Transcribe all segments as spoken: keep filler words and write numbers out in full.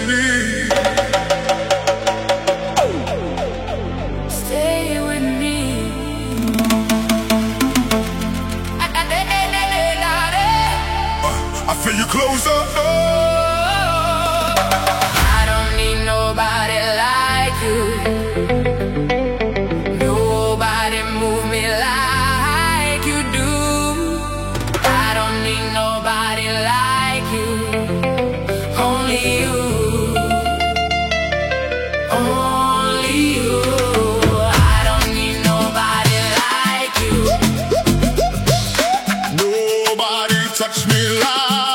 need. Stay with me. I feel you closer. I don't need nobody like you. Nobody move me like you do. I don't need nobody like you. Only you. Only you. I don't need nobody like you. Nobody touch me like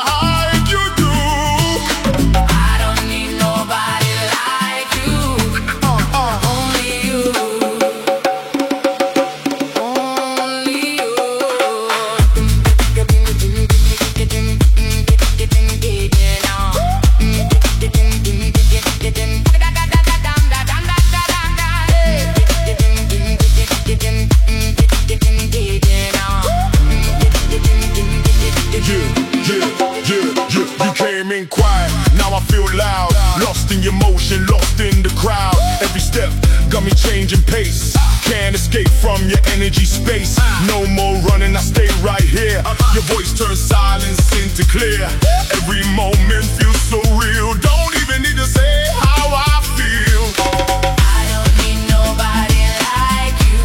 quiet, now I feel loud. Lost in your motion, lost in the crowd. Every step got me changing pace. Can't escape from your energy space. No more running, I stay right here. Your voice turns silence into clear. Every moment feels so real. Don't even need to say how I feel. I don't need nobody like you.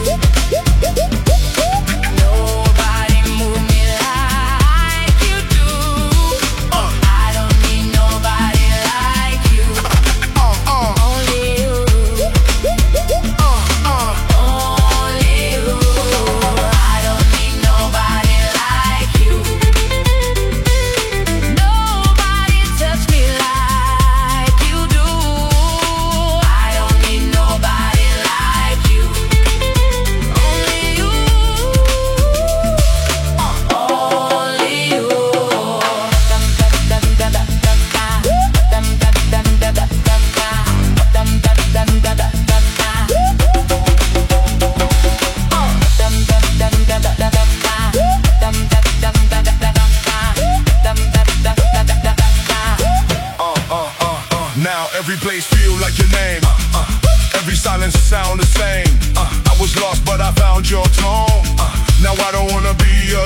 Nobody move me like you do. I don't need nobody like you. Only you. Only you. I don't need nobody like you. Nobody touch me like you do. I don't need nobody like you. Only you. Only you. Now every place feel like your name. uh, uh, Every silence sound the same. uh, I was lost but I found your tone. uh, Now I don't wanna be